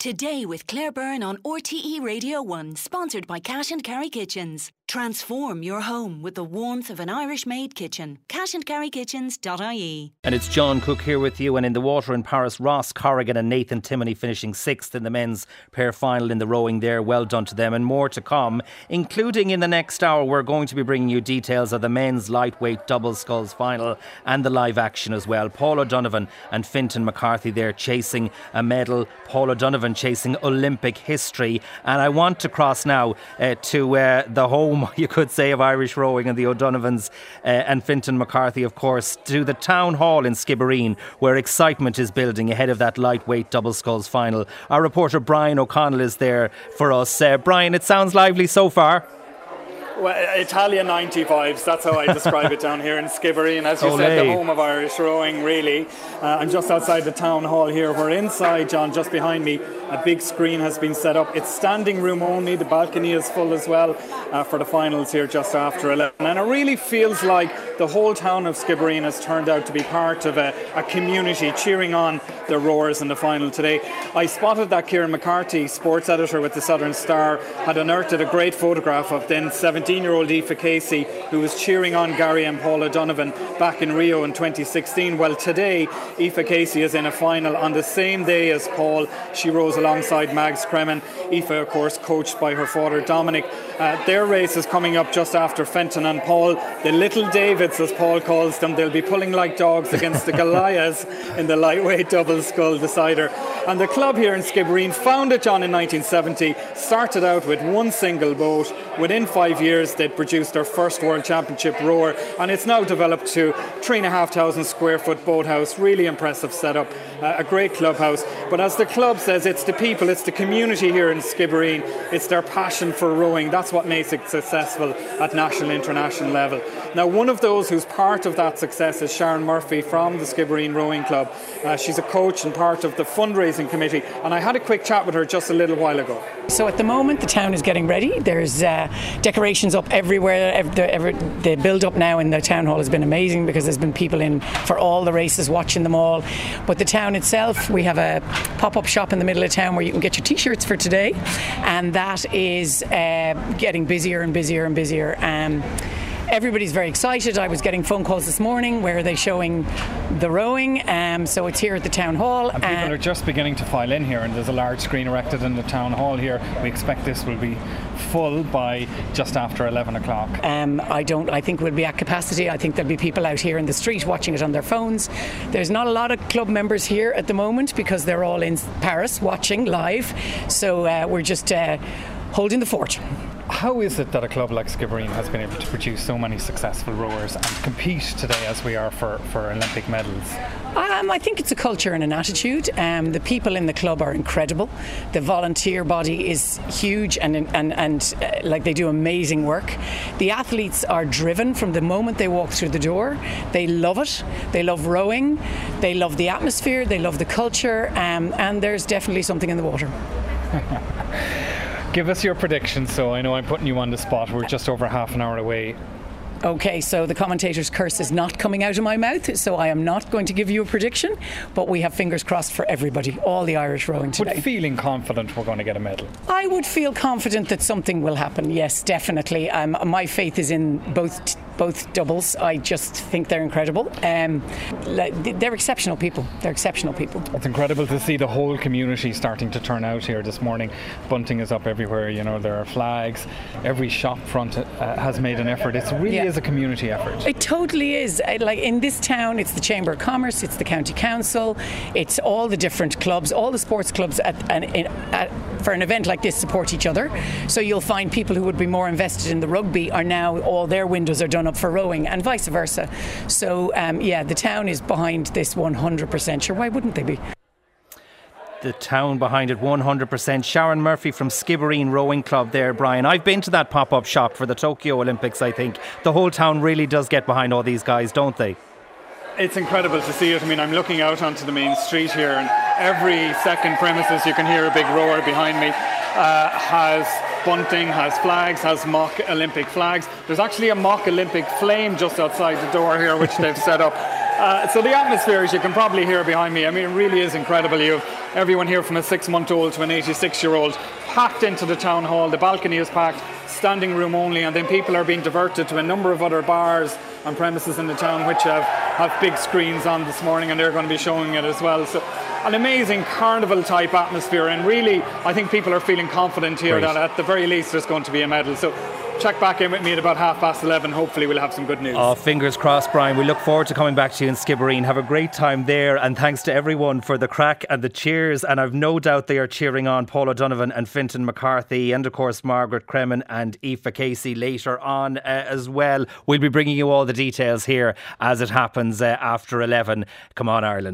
Today with Claire Byrne on RTE Radio 1, sponsored by Cash and Carry Kitchens. Transform your home with the warmth of an Irish-made kitchen. cashandcarrykitchens.ie. And it's John Cook here with you. And in the water in Paris, Ross Corrigan and Nathan Timoney finishing 6th in the men's pair final in the rowing there. Well done to them, and more to come, including in the next hour. We're going to be bringing you details of the men's lightweight double sculls final and the live action as well. Paul O'Donovan and Fintan McCarthy there chasing a medal. Paul O'Donovan chasing Olympic history. And I want to cross now to the home, you could say, of Irish rowing and the O'Donovans and Fintan McCarthy, of course, to the Town Hall in Skibbereen, where excitement is building ahead of that lightweight double sculls final. Our reporter Brian O'Connell is there for us. Brian, it sounds lively so far. Well, Italian 95s, that's how I describe it down here in Skibbereen. As you said, the home of Irish rowing, really. I'm just outside the town hall here. We're inside, John, just behind me. A big screen has been set up. It's standing room only. The balcony is full as well for the finals here just after 11. And it really feels like the whole town of Skibbereen has turned out to be part of a community cheering on the rowers in the final today. I spotted that Kieran McCarthy, sports editor with the Southern Star, had unearthed a great photograph of then 17-year-old Aoife Casey, who was cheering on Gary and Paul O'Donovan back in Rio in 2016. Well, today, Aoife Casey is in a final on the same day as Paul. She rows alongside Mags Cremen. Aoife, of course, coached by her father Dominic. Their race is coming up just after Fenton and Paul. The little Davids, as Paul calls them, they'll be pulling like dogs against the Goliaths in the lightweight double scull decider. And the club here in Skibbereen, founded, John, in 1970, started out with one single boat. Within 5 years, they'd produced their first World Championship rower, and it's now developed to 3,500 square foot boathouse. Really impressive setup, a great clubhouse. But as the club says, it's the people, it's the community here in Skibbereen, it's their passion for rowing. That's what makes it successful at national, international level. Now, one of those who's part of that success is Sharon Murphy from the Skibbereen Rowing Club. She's a coach and part of the fundraising committee, and I had a quick chat with her just a little while ago. So at the moment, the town is getting ready. There's decorations up everywhere. The build-up now in the town hall has been amazing because there's been people in for all the races, watching them all. But the town itself, we have a pop-up shop in the middle of town where you can get your t-shirts for today, and that is getting busier and busier and busier. Everybody's very excited. I was getting phone calls this morning. Where are they showing the rowing? So it's here at the town hall. And people are just beginning to file in here, and there's a large screen erected in the town hall here. We expect this will be full by just after 11 o'clock. I think we'll be at capacity. I think there'll be people out here in the street watching it on their phones. There's not a lot of club members here at the moment because they're all in Paris watching live. So we're just holding the fort. How is it that a club like Skibbereen has been able to produce so many successful rowers and compete today as we are for Olympic medals? I think it's a culture and an attitude. The people in the club are incredible. The volunteer body is huge and like they do amazing work. The athletes are driven from the moment they walk through the door. They love it. They love rowing. They love the atmosphere. They love the culture. And there's definitely something in the water. Give us your predictions. So I know I'm putting you on the spot. We're just over half an hour away. Okay, so the commentator's curse is not coming out of my mouth, so I am not going to give you a prediction, but we have fingers crossed for everybody, all the Irish rowing today. But feeling confident we're going to get a medal? I would feel confident that something will happen, yes, definitely. My faith is in both doubles. I just think they're incredible. They're exceptional people. It's incredible to see the whole community starting to turn out here this morning. Bunting is up everywhere, you know, there are flags. Every shop front has made an effort. It really is a community effort. It totally is. Like in this town, it's the Chamber of Commerce, it's the County Council, it's all the different clubs, all the sports clubs for an event like this support each other. So you'll find people who would be more invested in the rugby are now, all their windows are done up for rowing and vice versa. So the town is behind this 100%. Sure, why wouldn't they be? The town behind it 100%. Sharon Murphy from Skibbereen Rowing Club there, Brian. I've been to that pop-up shop for the Tokyo Olympics, I think. The whole town really does get behind all these guys, don't they? It's incredible to see it. I mean, I'm looking out onto the main street here, and every second premises you can hear a big rower behind me. Has bunting, has flags, has mock Olympic flags. There's actually a mock Olympic flame just outside the door here, which they've set up. So the atmosphere, as you can probably hear behind me, I mean, it really is incredible. You have everyone here from a 6-month-old to an 86-year-old, packed into the town hall. The balcony is packed, standing room only, and then people are being diverted to a number of other bars and premises in the town which have big screens on this morning, and they're going to be showing it as well. So an amazing carnival type atmosphere, and really I think people are feeling confident here that at the very least there's going to be a medal. So check back in with me at about 11:30. Hopefully we'll have some good news. Oh, fingers crossed, Brian. We look forward to coming back to you in Skibbereen. Have a great time there, and thanks to everyone for the crack and the cheers, and I've no doubt they are cheering on Paul O'Donovan and Fintan McCarthy, and of course Margaret Cremin and Aoife Casey later on as well. We'll be bringing you all the details here as it happens after 11. Come on, Ireland.